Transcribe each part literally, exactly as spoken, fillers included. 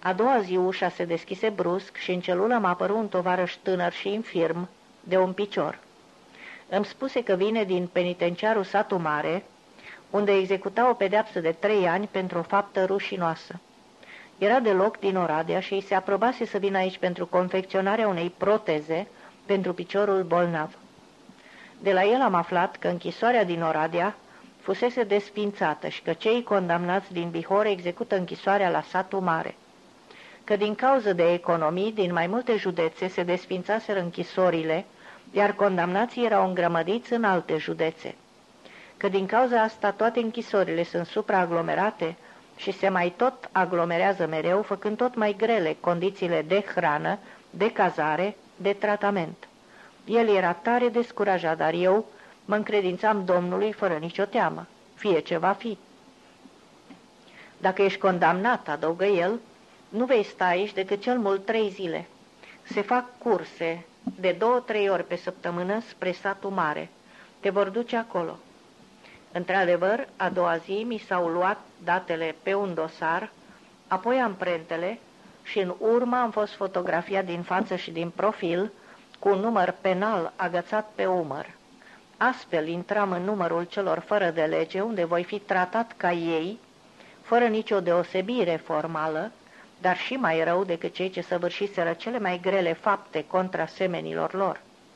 A doua zi ușa se deschise brusc și în celulă m-a apărut un tovarăș tânăr și infirm, de un picior. Îmi spuse că vine din penitenciarul Satu Mare, unde executa o pedeapsă de trei ani pentru o faptă rușinoasă. Era deloc din Oradea și îi se aprobase să vină aici pentru confecționarea unei proteze pentru piciorul bolnav. De la el am aflat că închisoarea din Oradea fusese desfințată și că cei condamnați din Bihor execută închisoarea la Satu Mare, că din cauză de economii din mai multe județe se desfințaseră închisorile, iar condamnații erau îngrămădiți în alte județe, că din cauza asta toate închisorile sunt supraaglomerate și se mai tot aglomerează mereu, făcând tot mai grele condițiile de hrană, de cazare, de tratament. El era tare descurajat, dar eu mă încredințam Domnului fără nicio teamă, fie ce va fi. Dacă ești condamnat, adăugă el, nu vei sta aici decât cel mult trei zile. Se fac curse de două-trei ori pe săptămână spre Satu Mare. Te vor duce acolo. Într-adevăr, a doua zi mi s-au luat datele pe un dosar, apoi amprentele și în urmă am fost fotografiat din față și din profil cu un număr penal agățat pe umăr. Astfel intram în numărul celor fără de lege, unde voi fi tratat ca ei, fără nicio deosebire formală, dar și mai rău decât cei ce săvârșiseră cele mai grele fapte contra semenilor lor.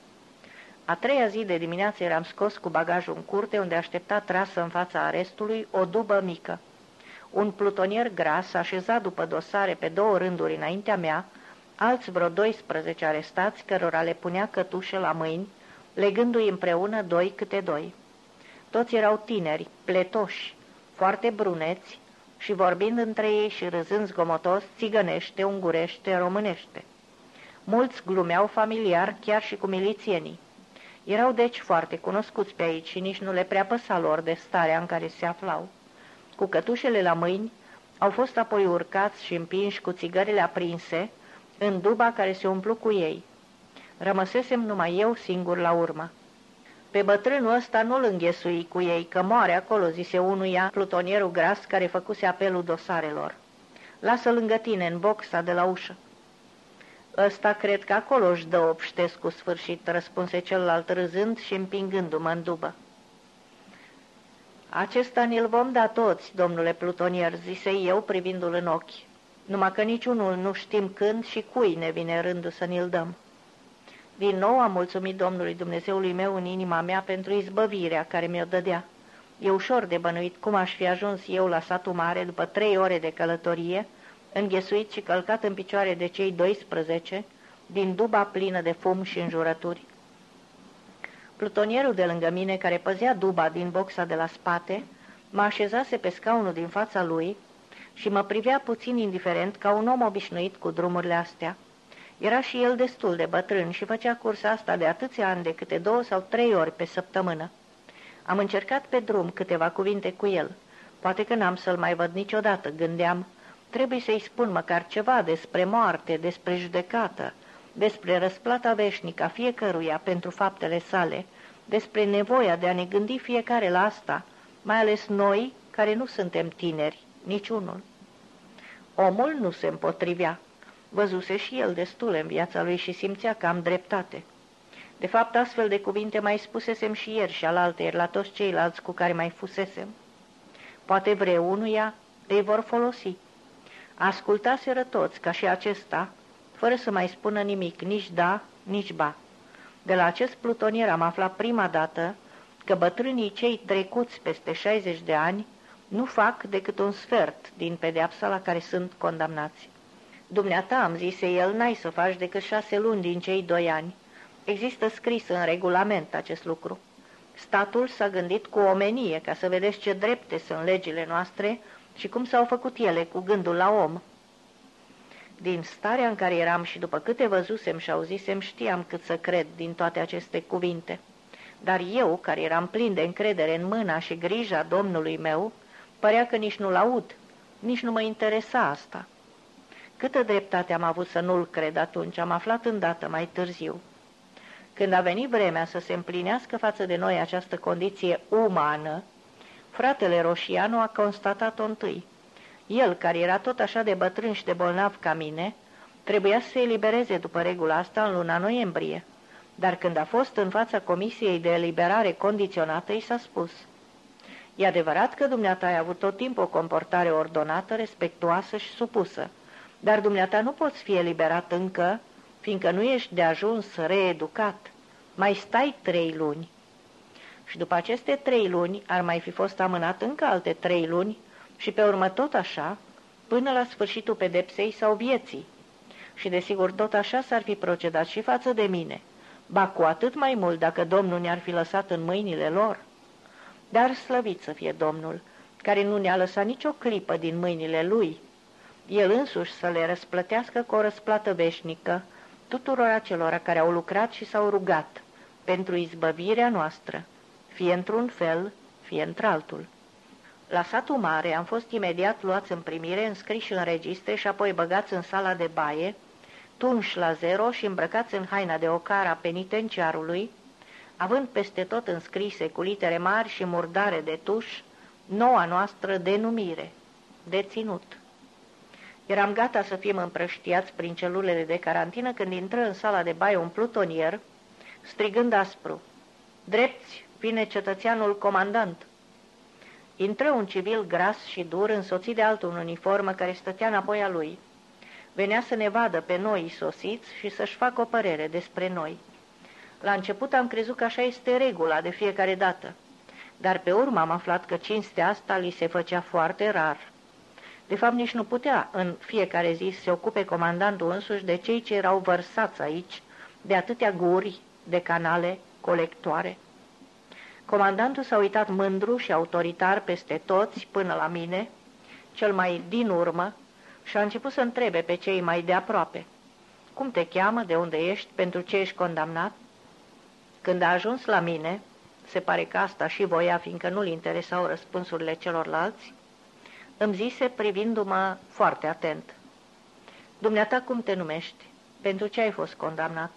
A treia zi de dimineață eram scos cu bagajul în curte, unde aștepta trasă în fața arestului o dubă mică. Un plutonier gras, așezat după dosare pe două rânduri înaintea mea, alți vreo doisprezece arestați, cărora le punea cătușe la mâini, legându-i împreună doi câte doi. Toți erau tineri, pletoși, foarte bruneți și vorbind între ei și râzând zgomotos, țigănește, ungurește, românește. Mulți glumeau familiar chiar și cu milițienii. Erau deci foarte cunoscuți pe aici și nici nu le prea păsa lor de starea în care se aflau. Cu cătușele la mâini, au fost apoi urcați și împinși cu țigările aprinse în duba care se umplu cu ei. Rămăsesem numai eu singur la urmă. Pe bătrânul ăsta nu-l înghesui cu ei, că moare acolo, zise unuia, plutonierul gras care făcuse apelul dosarelor. Lasă lângă tine, în boxa de la ușă. Ăsta cred că acolo își dă obștesc cu sfârșit, răspunse celălalt râzând și împingându-mă în dubă. Acesta ni-l vom da toți, domnule plutonier, zise eu privindu-l în ochi, numai că niciunul nu știm când și cui ne vine rândul să ni-l dăm. Din nou am mulțumit Domnului Dumnezeului meu în inima mea pentru izbăvirea care mi-o dădea. E ușor de bănuit cum aș fi ajuns eu la Satu Mare după trei ore de călătorie, înghesuit și călcat în picioare de cei doisprezece, din duba plină de fum și înjurături. Plutonierul de lângă mine, care păzea duba din boxa de la spate, mă așezase pe scaunul din fața lui și mă privea puțin indiferent ca un om obișnuit cu drumurile astea. Era și el destul de bătrân și făcea cursa asta de atâția ani, de câte două sau trei ori pe săptămână. Am încercat pe drum câteva cuvinte cu el. Poate că n-am să-l mai văd niciodată, gândeam. Trebuie să-i spun măcar ceva despre moarte, despre judecată, despre răsplata veșnică a fiecăruia pentru faptele sale, despre nevoia de a ne gândi fiecare la asta, mai ales noi, care nu suntem tineri, niciunul. Omul nu se împotrivea. Văzuse și el destule în viața lui și simțea că am dreptate. De fapt, astfel de cuvinte mai spusesem și ieri și alaltăieri la toți ceilalți cu care mai fusesem. Poate vreunuia îi vor folosi. Ascultaseră toți, ca și acesta, fără să mai spună nimic, nici da, nici ba. De la acest plutonier am aflat prima dată că bătrânii cei trecuți peste șaizeci de ani nu fac decât un sfert din pedeapsa la care sunt condamnați. Dumneata, am zise el, n-ai să faci decât șase luni din cei doi ani. Există scris în regulament acest lucru. Statul s-a gândit cu omenie ca să vedeți ce drepte sunt legile noastre și cum s-au făcut ele cu gândul la om. Din starea în care eram și după câte văzusem și auzisem, știam cât să cred din toate aceste cuvinte. Dar eu, care eram plin de încredere în mâna și grija Domnului meu, părea că nici nu-l aud, nici nu mă interesa asta. Câtă dreptate am avut să nu-l cred atunci, am aflat îndată mai târziu. Când a venit vremea să se împlinească față de noi această condiție umană, fratele Roșianu a constatat-o întâi. El, care era tot așa de bătrân și de bolnav ca mine, trebuia să se elibereze după regula asta în luna noiembrie. Dar când a fost în fața comisiei de eliberare condiționată, i s-a spus: "E adevărat că dumneata ai avut tot timpul o comportare ordonată, respectuoasă și supusă, dar dumneata nu poți fi eliberat încă, fiindcă nu ești de ajuns reeducat. Mai stai trei luni." Și după aceste trei luni ar mai fi fost amânat încă alte trei luni și pe urmă tot așa, până la sfârșitul pedepsei sau vieții. Și desigur tot așa s-ar fi procedat și față de mine, ba cu atât mai mult dacă Domnul ne-ar fi lăsat în mâinile lor. Dar slăvit să fie Domnul, care nu ne-a lăsat nicio clipă din mâinile Lui, El însuși să le răsplătească cu o răsplată veșnică tuturor acelora care au lucrat și s-au rugat pentru izbăvirea noastră, fie într-un fel, fie într-altul. La satul mare am fost imediat luați în primire, înscriși în registre și apoi băgați în sala de baie, tunși la zero și îmbrăcați în haina de ocar a penitenciarului, având peste tot înscrise cu litere mari și murdare de tuș noua noastră denumire, deținut. Eram gata să fim împrăștiați prin celulele de carantină când intră în sala de baie un plutonier, strigând aspru: "Drepți, vine cetățeanul comandant!" Intră un civil gras și dur, însoțit de altul în uniformă, care stătea înapoi a lui. Venea să ne vadă pe noi sosiți și să-și facă o părere despre noi. La început am crezut că așa este regula de fiecare dată, dar pe urmă am aflat că cinstea asta li se făcea foarte rar. De fapt, nici nu putea în fiecare zi să se ocupe comandantul însuși de cei ce erau vărsați aici, de atâtea guri, de canale, colectoare. Comandantul s-a uitat mândru și autoritar peste toți, până la mine, cel mai din urmă, și a început să întrebe pe cei mai de aproape: "Cum te cheamă, de unde ești, pentru ce ești condamnat?" Când a ajuns la mine, se pare că asta și voia, fiindcă nu-l interesau răspunsurile celorlalți, îmi zise, privindu-mă foarte atent: "Dumneata cum te numești? Pentru ce ai fost condamnat?"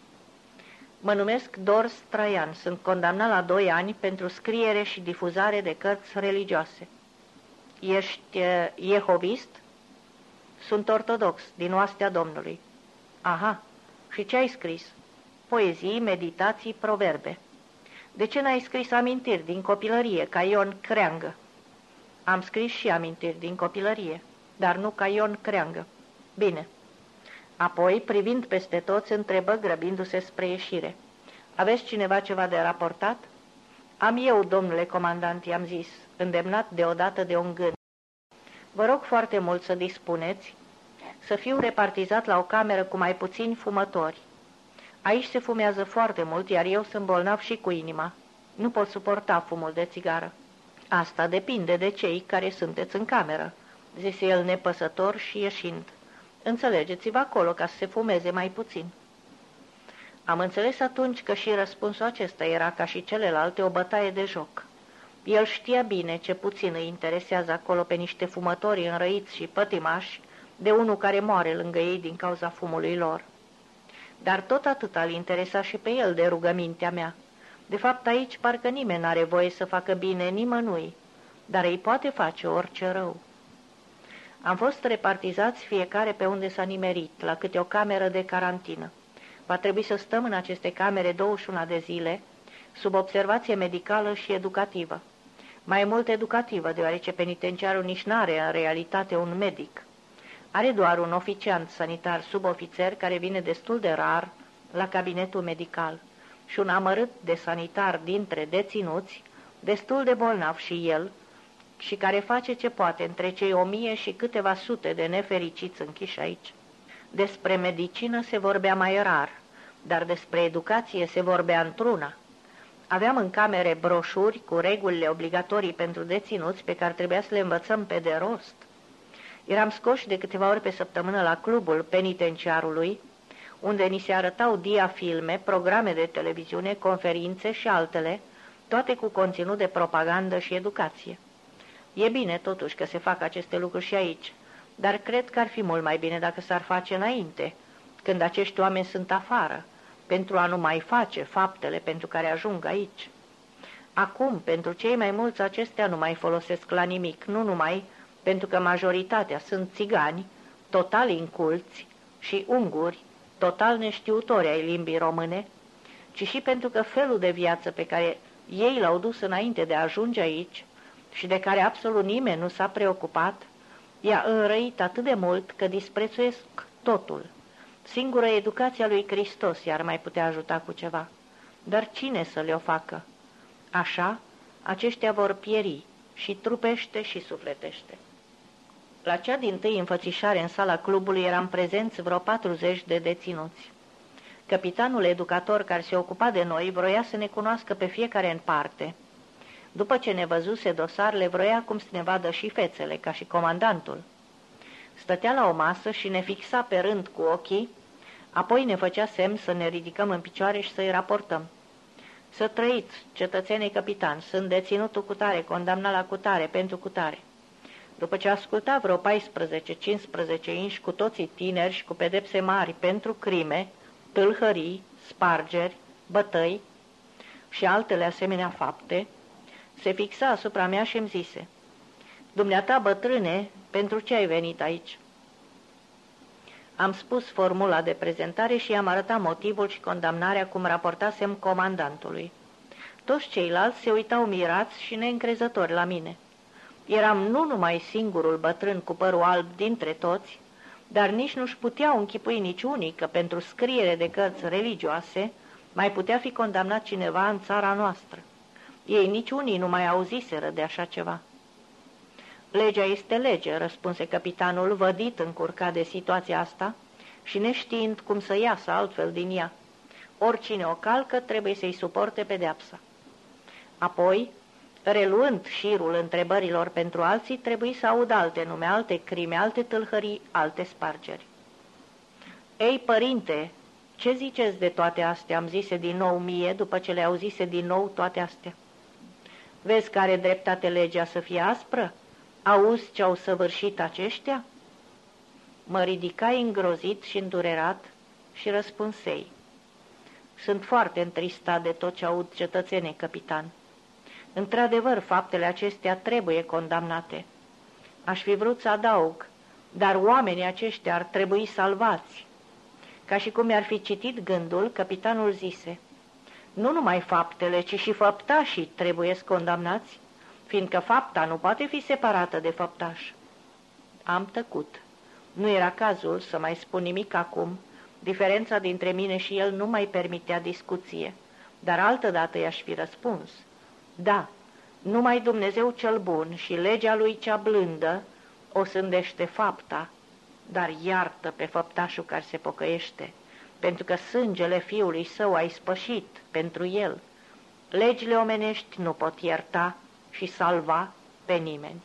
"Mă numesc Dors Traian, sunt condamnat la doi ani pentru scriere și difuzare de cărți religioase." "Ești uh, jehovist?" "Sunt ortodox, din oastea Domnului." "Aha, și ce ai scris?" "Poezii, meditații, proverbe." "De ce n-ai scris amintiri din copilărie, ca Ion Creangă?" "Am scris și amintiri din copilărie, dar nu ca Ion Creangă." "Bine." Apoi, privind peste toți, întrebă, grăbindu-se spre ieșire: "Aveți cineva ceva de raportat?" "Am eu, domnule comandant," i-am zis, îndemnat deodată de un gând. "Vă rog foarte mult să dispuneți să fiu repartizat la o cameră cu mai puțini fumători. Aici se fumează foarte mult, iar eu sunt bolnav și cu inima. Nu pot suporta fumul de țigară." "Asta depinde de cei care sunteți în cameră," zise el nepăsător și ieșind. "Înțelegeți-vă acolo ca să se fumeze mai puțin." Am înțeles atunci că și răspunsul acesta era, ca și celelalte, o bătaie de joc. El știa bine ce puțin îi interesează acolo pe niște fumători înrăiți și pătimași de unul care moare lângă ei din cauza fumului lor. Dar tot atât îl interesa și pe el de rugămintea mea. De fapt, aici parcă nimeni n-are voie să facă bine nimănui, dar îi poate face orice rău. Am fost repartizați fiecare pe unde s-a nimerit, la câte o cameră de carantină. Va trebui să stăm în aceste camere douăzeci și una de zile, sub observație medicală și educativă. Mai mult educativă, deoarece penitenciarul nici n-are în realitate un medic. Are doar un oficiant sanitar subofițer care vine destul de rar la cabinetul medical și un amărât de sanitar dintre deținuți, destul de bolnav și el, și care face ce poate între cei o mie și câteva sute de nefericiți închiși aici. Despre medicină se vorbea mai rar, dar despre educație se vorbea într-una. Aveam în camere broșuri cu regulile obligatorii pentru deținuți pe care trebuia să le învățăm pe de rost. Eram scoși de câteva ori pe săptămână la clubul penitenciarului, unde ni se arătau diafilme, programe de televiziune, conferințe și altele, toate cu conținut de propagandă și educație. E bine totuși că se fac aceste lucruri și aici, dar cred că ar fi mult mai bine dacă s-ar face înainte, când acești oameni sunt afară, pentru a nu mai face faptele pentru care ajung aici. Acum, pentru cei mai mulți, acestea nu mai folosesc la nimic, nu numai, pentru că majoritatea sunt țigani, total inculți, și unguri, total neștiutori ai limbii române, ci și pentru că felul de viață pe care ei l-au dus înainte de a ajunge aici și de care absolut nimeni nu s-a preocupat, i-a înrăit atât de mult că disprețuiesc totul. Singură educația lui Hristos i-ar mai putea ajuta cu ceva. Dar cine să le-o facă? Așa, aceștia vor pieri și trupește și sufletește. La cea dintâi înfățișare în sala clubului eram prezenți vreo patruzeci de deținuți. Capitanul educator care se ocupa de noi vroia să ne cunoască pe fiecare în parte. După ce ne văzuse dosarele, vroia cum să ne vadă și fețele, ca și comandantul. Stătea la o masă și ne fixa pe rând cu ochii, apoi ne făcea semn să ne ridicăm în picioare și să-i raportăm. Să trăiți, cetățenii capitan, sunt deținutul cutare, condamnat la cutare, pentru cutare. După ce asculta vreo paisprezece-cincisprezece inși, cu toții tineri și cu pedepse mari pentru crime, tâlhării, spargeri, bătăi și altele asemenea fapte, se fixa asupra mea și îmi zise: "Dumneata, bătrâne, pentru ce ai venit aici?" Am spus formula de prezentare și i-am arătat motivul și condamnarea cum raportasem comandantului. Toți ceilalți se uitau mirați și neîncrezători la mine. Eram nu numai singurul bătrân cu părul alb dintre toți, dar nici nu-și puteau închipui niciunii că pentru scriere de cărți religioase mai putea fi condamnat cineva în țara noastră. Ei niciunii nu mai auziseră de așa ceva. "Legea este lege," răspunse capitanul, vădit încurcat de situația asta și neștiind cum să iasă altfel din ea. "Oricine o calcă trebuie să-i suporte pedeapsa." Apoi, reluând șirul întrebărilor pentru alții, trebuie să aud alte nume, alte crime, alte tâlhării, alte spargeri. "Ei, părinte, ce ziceți de toate astea?" am zise din nou mie, după ce le auzise din nou toate astea. "Vezi că are dreptate legea să fie aspră? Auzi ce au săvârșit aceștia?" Mă ridicai îngrozit și îndurerat și răspunsei: "Sunt foarte întristat de tot ce aud, cetățene capitan. Într-adevăr, faptele acestea trebuie condamnate. Aș fi vrut să adaug, dar oamenii aceștia ar trebui salvați." Ca și cum mi-ar fi citit gândul, capitanul zise: "Nu numai faptele, ci și făptașii trebuie condamnați, fiindcă fapta nu poate fi separată de făptaș." Am tăcut. Nu era cazul să mai spun nimic acum. Diferența dintre mine și el nu mai permitea discuție, dar altădată i-aș fi răspuns: "Da, numai Dumnezeu cel bun și legea lui cea blândă o sândește fapta, dar iartă pe făptașul care se pocăiește, pentru că sângele fiului său a ispășit pentru el. Legile omenești nu pot ierta și salva pe nimeni."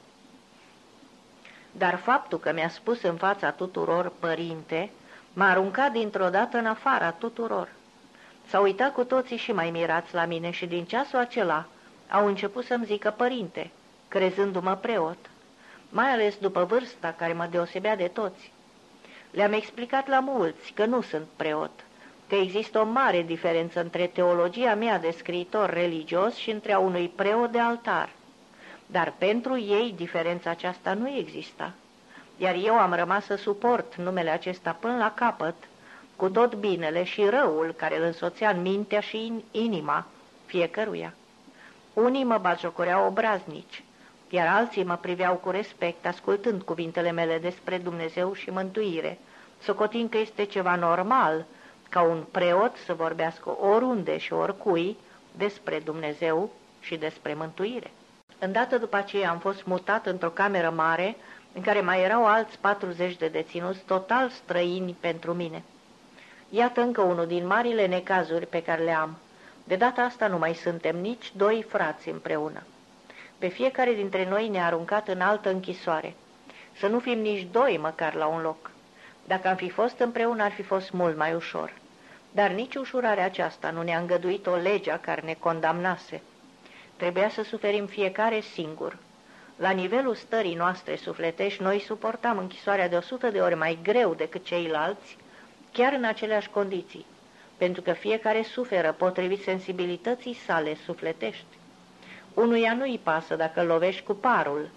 Dar faptul că mi-a spus în fața tuturor "părinte" m-a aruncat dintr-o dată în afara tuturor. S-au uitat cu toții și mai mirați la mine și din ceasul acela au început să-mi zică "părinte", crezându-mă preot, mai ales după vârsta care mă deosebea de toți. Le-am explicat la mulți că nu sunt preot, că există o mare diferență între teologia mea de scriitor religios și între a unui preot de altar. Dar pentru ei diferența aceasta nu exista, iar eu am rămas să suport numele acesta până la capăt, cu tot binele și răul care îl însoțea în mintea și în inima fiecăruia. Unii mă batjocoreau obraznici, iar alții mă priveau cu respect, ascultând cuvintele mele despre Dumnezeu și mântuire, socotind că este ceva normal ca un preot să vorbească oriunde și oricui despre Dumnezeu și despre mântuire. Îndată după aceea am fost mutat într-o cameră mare, în care mai erau alți patruzeci de deținuți, total străini pentru mine. Iată încă unul din marile necazuri pe care le am. De data asta nu mai suntem nici doi frați împreună. Pe fiecare dintre noi ne-a aruncat în altă închisoare. Să nu fim nici doi măcar la un loc. Dacă am fi fost împreună, ar fi fost mult mai ușor. Dar nici ușurarea aceasta nu ne-a îngăduit o legea care ne condamnase. Trebuia să suferim fiecare singur. La nivelul stării noastre sufletești, noi suportam închisoarea de o sută de ori mai greu decât ceilalți, chiar în aceleași condiții, pentru că fiecare suferă potrivit sensibilității sale sufletești. Unuia nu-i pasă dacă îl lovești cu parul,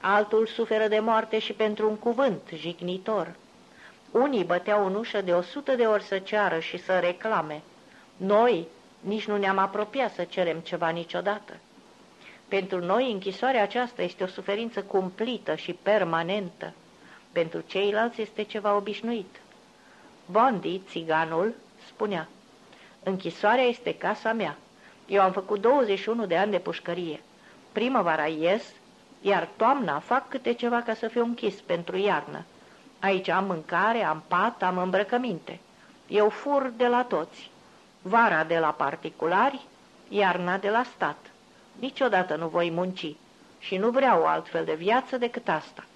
altul suferă de moarte și pentru un cuvânt jignitor. Unii băteau în ușă de o sută de ori să ceară și să reclame. Noi nici nu ne-am apropiat să cerem ceva niciodată. Pentru noi închisoarea aceasta este o suferință cumplită și permanentă. Pentru ceilalți este ceva obișnuit. Bondi, țiganul, spunea: închisoarea este casa mea. Eu am făcut douăzeci și unu de ani de pușcărie. Primăvara ies, iar toamna fac câte ceva ca să fiu închis pentru iarnă. Aici am mâncare, am pat, am îmbrăcăminte. Eu fur de la toți. Vara de la particulari, iarna de la stat. Niciodată nu voi munci și nu vreau o altfel de viață decât asta.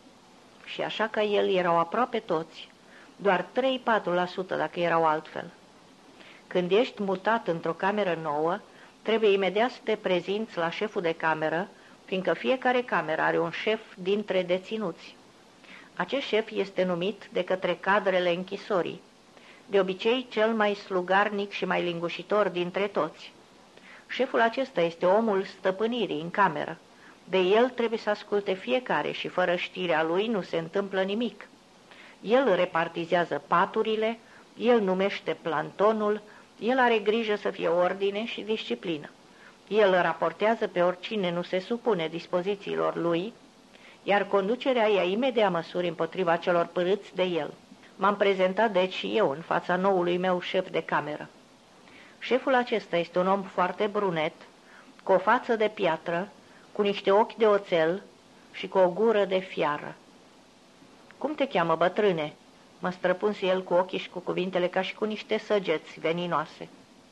Și așa ca el erau aproape toți, doar trei-patru la sută dacă erau altfel. Când ești mutat într-o cameră nouă, trebuie imediat să te prezinți la șeful de cameră, fiindcă fiecare cameră are un șef dintre deținuți. Acest șef este numit de către cadrele închisorii, de obicei cel mai slugarnic și mai lingușitor dintre toți. Șeful acesta este omul stăpânirii în cameră. De el trebuie să asculte fiecare și fără știrea lui nu se întâmplă nimic. El repartizează paturile, el numește plantonul, el are grijă să fie ordine și disciplină. El raportează pe oricine nu se supune dispozițiilor lui, iar conducerea ia imediat măsuri împotriva celor părâți de el. M-am prezentat deci și eu în fața noului meu șef de cameră. Șeful acesta este un om foarte brunet, cu o față de piatră, cu niște ochi de oțel și cu o gură de fiară. Cum te cheamă, bătrâne?" mă străpunse el cu ochii și cu cuvintele ca și cu niște săgeți veninoase.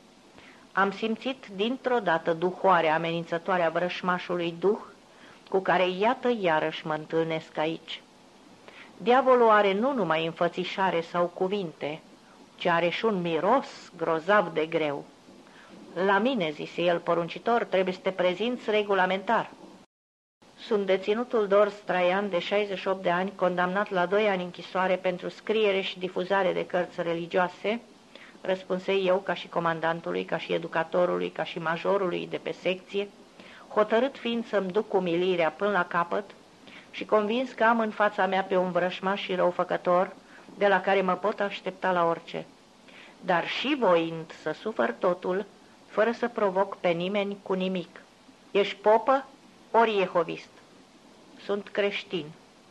Am simțit dintr-o dată duhoarea amenințătoare a vrășmașului duh, cu care iată iarăși mă întâlnesc aici. Diavolul are nu numai înfățișare sau cuvinte, ci are și un miros grozav de greu. La mine, zise el poruncitor, trebuie să te prezinți regulamentar. Sunt deținutul Dors Traian, de șaizeci și opt de ani, condamnat la doi ani închisoare pentru scriere și difuzare de cărți religioase, răspunse eu ca și comandantului, ca și educatorului, ca și majorului de pe secție, hotărât fiind să-mi duc umilirea până la capăt și convins că am în fața mea pe un vrășmaș și răufăcător, de la care mă pot aștepta la orice, dar și voind să sufăr totul, fără să provoc pe nimeni cu nimic. Ești popă ori jehovist? Sunt creștin.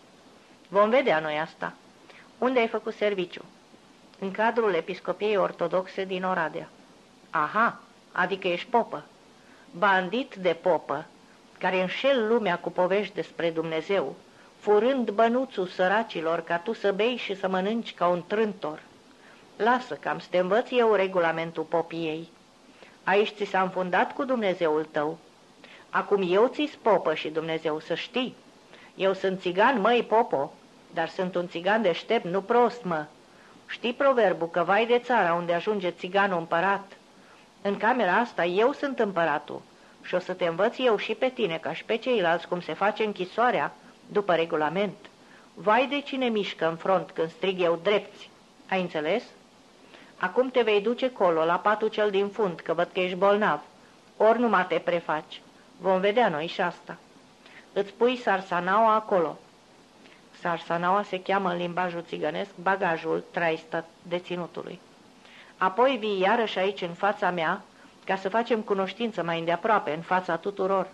Vom vedea noi asta. Unde ai făcut serviciu? În cadrul Episcopiei Ortodoxe din Oradea. Aha, adică ești popă. Bandit de popă, care înșel lumea cu povești despre Dumnezeu, furând bănuțul săracilor ca tu să bei și să mănânci ca un trântor. Lasă că am să te învăț eu regulamentul popiei. Aici ți s-a înfundat cu Dumnezeul tău. Acum eu ți-s popă și Dumnezeu, să știi. Eu sunt țigan, măi, popo, dar sunt un țigan deștept, nu prost, mă. Știi proverbul că vai de țara unde ajunge țiganul împărat? În camera asta eu sunt împăratul și o să te învăț eu și pe tine, ca și pe ceilalți, cum se face închisoarea după regulament. Vai de cine mișcă în front când strig eu drepți. Ai înțeles? Acum te vei duce colo, la patul cel din fund, că văd că ești bolnav. Ori numai te prefaci. Vom vedea noi și asta. Îți pui sarsanaua acolo. Sarsanaua se cheamă în limbajul țigănesc bagajul traistă deținutului. Apoi vii iarăși aici în fața mea, ca să facem cunoștință mai îndeaproape, în fața tuturor.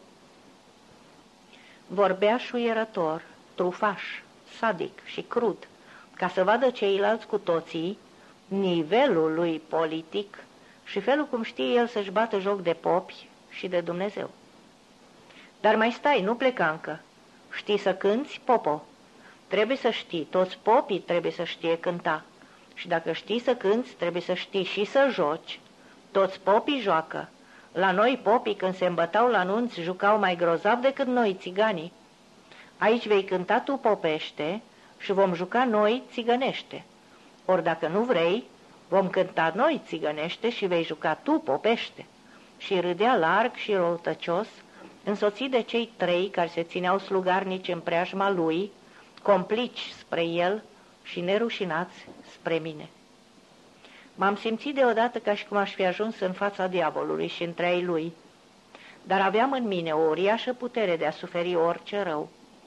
Vorbea șuierător, trufaș, sadic și crud, ca să vadă ceilalți cu toții nivelul lui politic și felul cum știe el să-și bată joc de popi și de Dumnezeu. Dar mai stai, nu pleca încă. Știi să cânți, popo? Trebuie să știi, toți popii trebuie să știe cânta. Și dacă știi să cânți, trebuie să știi și să joci. Toți popii joacă. La noi popii, când se îmbătau la nunți, jucau mai grozav decât noi, țiganii. Aici vei cânta tu popește și vom juca noi țigănește. Ori dacă nu vrei, vom cânta noi țigănește și vei juca tu popește. Și râdea larg și răutăcios, însoțit de cei trei care se țineau slugarnici în preajma lui, complici spre el și nerușinați spre mine. M-am simțit deodată ca și cum aș fi ajuns în fața diavolului și între ai lui, dar aveam în mine o uriașă putere de a suferi orice rău.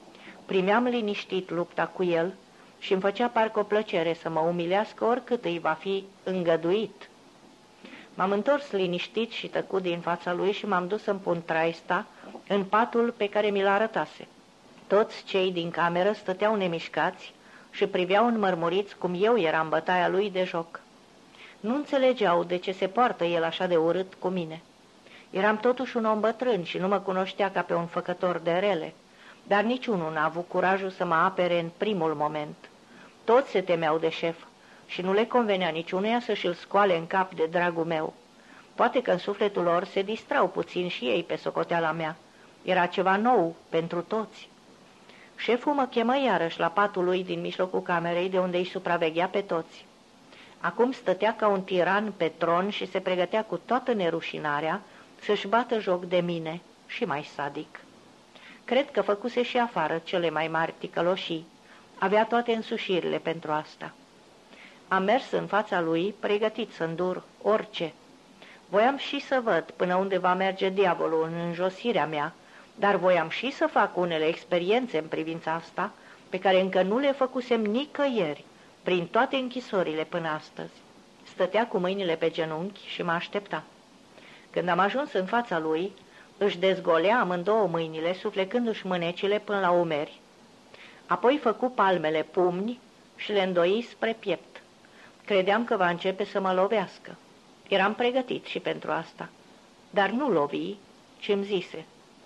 Primeam liniștit lupta cu el și îmi făcea parcă o plăcere să mă umilească oricât îi va fi îngăduit. M-am întors liniștit și tăcut din fața lui și m-am dus să-mi pun traista în patul pe care mi-l arătase. Toți cei din cameră stăteau nemișcați și priveau înmărmuriți cum eu eram bătaia lui de joc. Nu înțelegeau de ce se poartă el așa de urât cu mine. Eram totuși un om bătrân și nu mă cunoștea ca pe un făcător de rele, dar niciunul n-a avut curajul să mă apere în primul moment. Toți se temeau de șef și nu le convenea niciunuia să-și-l scoale în cap de dragul meu. Poate că în sufletul lor se distrau puțin și ei pe socoteala mea. Era ceva nou pentru toți. Șeful mă chemă iarăși la patul lui din mijlocul camerei, de unde îi supraveghea pe toți. Acum stătea ca un tiran pe tron și se pregătea cu toată nerușinarea să-și bată joc de mine și mai sadic. Cred că făcuse și afară cele mai mari ticăloșii. Avea toate însușirile pentru asta. Am mers în fața lui, pregătit să îndur orice. Voiam și să văd până unde va merge diavolul în înjosirea mea, dar voiam și să fac unele experiențe în privința asta, pe care încă nu le făcusem nicăieri, prin toate închisorile până astăzi. Stătea cu mâinile pe genunchi și mă aștepta. Când am ajuns în fața lui, își dezgolea amândouă mâinile, suflecându-și mânecile până la umeri. Apoi făcu palmele pumni și le îndoi spre piept. Credeam că va începe să mă lovească. Eram pregătit și pentru asta. Dar nu lovi, ci îmi zise: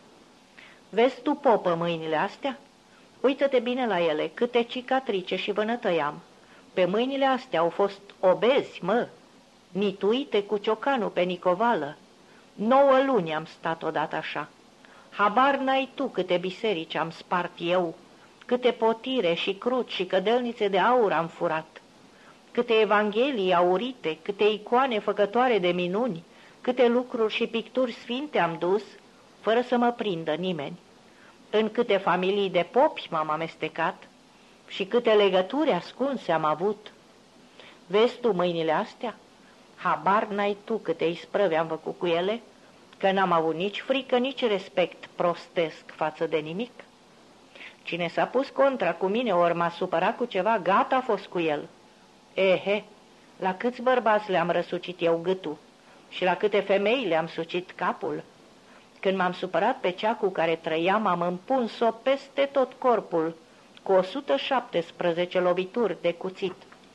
"Vezi tu, popă, mâinile astea? Uită-te bine la ele, câte cicatrice și vânătăi am. Pe mâinile astea au fost obezi, mă, nituite cu ciocanul pe nicovală. Nouă luni am stat odată așa. Habar n-ai tu câte biserici am spart eu, câte potire și cruci și cădelnițe de aur am furat, câte evanghelii aurite, câte icoane făcătoare de minuni, câte lucruri și picturi sfinte am dus, fără să mă prindă nimeni. În câte familii de popi m-am amestecat și câte legături ascunse am avut. Vezi tu mâinile astea? Habar n-ai tu câte isprăve am făcut cu ele, că n-am avut nici frică, nici respect prostesc față de nimic. Cine s-a pus contra cu mine ori m-a supărat cu ceva, gata a fost cu el. Ehe, la câți bărbați le-am răsucit eu gâtul și la câte femei le-am sucit capul. Când m-am supărat pe cea cu care trăiam, am împuns-o peste tot corpul, cu o sută șaptesprezece lovituri de cuțit.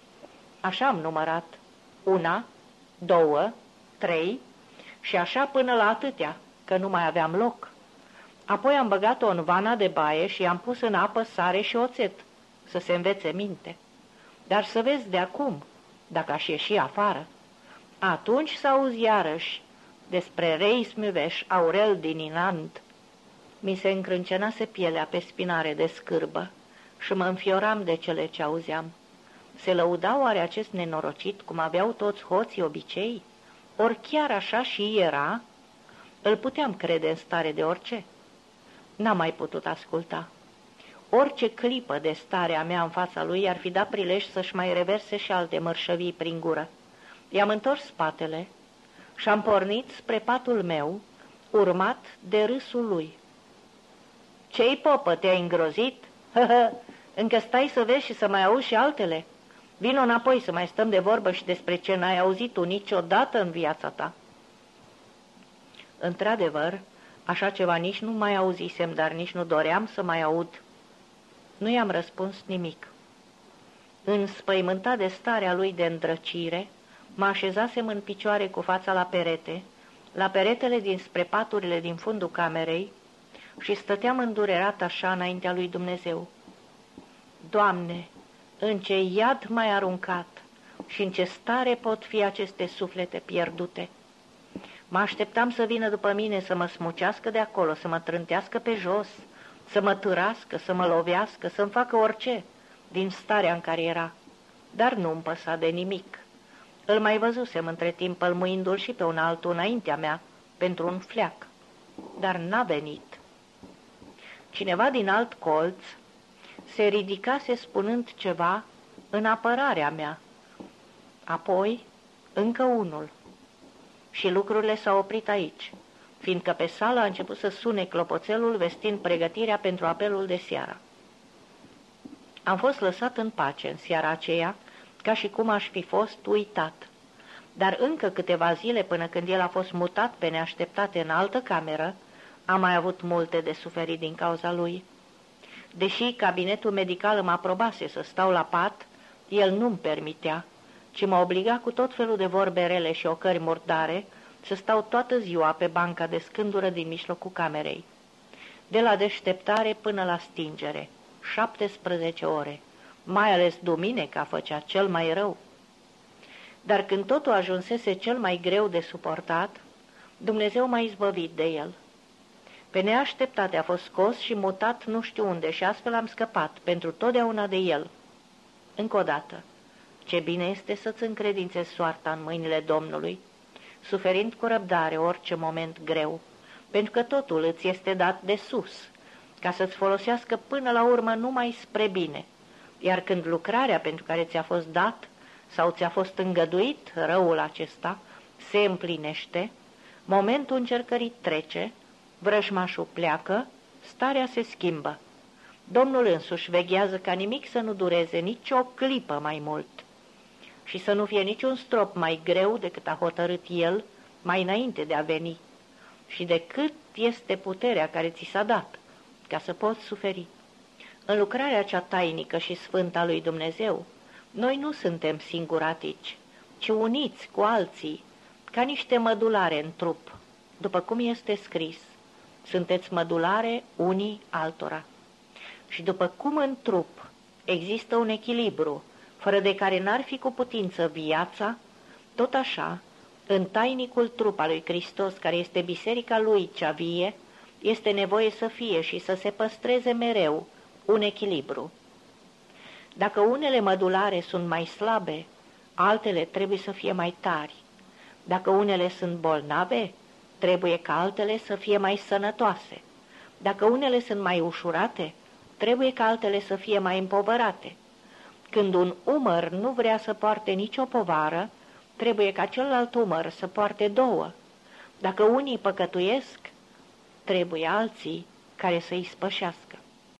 Așa am numărat. Una, două, trei și așa până la atâtea, că nu mai aveam loc. Apoi am băgat-o în vana de baie și i-am pus în apă sare și oțet, să se învețe minte. Dar să vezi de acum, dacă aș ieși afară. Atunci s-auzi iarăși despre Rei Smüveș, Aurel din Inand. Mi se încrâncenase pielea pe spinare de scârbă și mă înfioram de cele ce auzeam. Se lăuda oare acest nenorocit cum aveau toți hoții obicei? Ori chiar așa și era? Îl puteam crede în stare de orice. N-am mai putut asculta. Orice clipă de starea mea în fața lui ar fi dat prilej să-și mai reverse și alte mărșăvii prin gură. I-am întors spatele și am pornit spre patul meu, urmat de râsul lui. "Ce-i, popă, te-ai îngrozit? Hă-hă, încă stai să vezi și să mai auzi și altele? Vino înapoi să mai stăm de vorbă și despre ce n-ai auzit tu niciodată în viața ta." Într-adevăr, așa ceva nici nu mai auzisem, dar nici nu doream să mai aud. Nu i-am răspuns nimic. Înspăimântat de starea lui de îndrăcire, mă așezasem în picioare cu fața la perete, la peretele dinspre paturile din fundul camerei, și stăteam îndurerat așa înaintea lui Dumnezeu. Doamne, în ce iad m-ai aruncat și în ce stare pot fi aceste suflete pierdute? Mă așteptam să vină după mine să mă smucească de acolo, să mă trântească pe jos, să mă târască, să mă lovească, să-mi facă orice din starea în care era, dar nu-mi păsa de nimic. Îl mai văzusem între timp pălmuindu-l și pe un altul înaintea mea, pentru un fleac, dar n-a venit. Cineva din alt colț se ridicase spunând ceva în apărarea mea, apoi încă unul. Și lucrurile s-au oprit aici, fiindcă pe sală a început să sune clopoțelul vestind pregătirea pentru apelul de seară. Am fost lăsat în pace în seara aceea, ca și cum aș fi fost uitat. Dar încă câteva zile până când el a fost mutat pe neașteptate în altă cameră, am mai avut multe de suferit din cauza lui. Deși cabinetul medical îmi aprobase să stau la pat, el nu-mi permitea, ci mă obliga cu tot felul de vorbe rele și ocări murdare să stau toată ziua pe banca de scândură din mijlocul camerei. De la deșteptare până la stingere, șaptesprezece ore, mai ales duminica făcea cel mai rău. Dar când totul ajunsese cel mai greu de suportat, Dumnezeu m-a izbăvit de el. Pe neașteptate a fost scos și mutat nu știu unde și astfel am scăpat pentru totdeauna de el. Încă o dată, ce bine este să-ți încredințezi soarta în mâinile Domnului, suferind cu răbdare orice moment greu, pentru că totul îți este dat de sus, ca să-ți folosească până la urmă numai spre bine, iar când lucrarea pentru care ți-a fost dat sau ți-a fost îngăduit răul acesta se împlinește, momentul încercării trece, vrăjmașul pleacă, starea se schimbă. Domnul însuși veghează ca nimic să nu dureze nici o clipă mai mult și să nu fie niciun strop mai greu decât a hotărât el mai înainte de a veni și de cât este puterea care ți s-a dat ca să poți suferi. În lucrarea cea tainică și sfântă a lui Dumnezeu, noi nu suntem singuratici, ci uniți cu alții, ca niște mădulare în trup, după cum este scris, sunteți mădulare unii altora. Și după cum în trup există un echilibru, fără de care n-ar fi cu putință viața, tot așa, în tainicul trup al lui Hristos, care este biserica lui cea vie, este nevoie să fie și să se păstreze mereu un echilibru. Dacă unele mădulare sunt mai slabe, altele trebuie să fie mai tari. Dacă unele sunt bolnave, trebuie ca altele să fie mai sănătoase. Dacă unele sunt mai ușurate, trebuie ca altele să fie mai împovărate. Când un umăr nu vrea să poarte nicio povară, trebuie ca celălalt umăr să poarte două. Dacă unii păcătuiesc, trebuie alții care să îi spășească.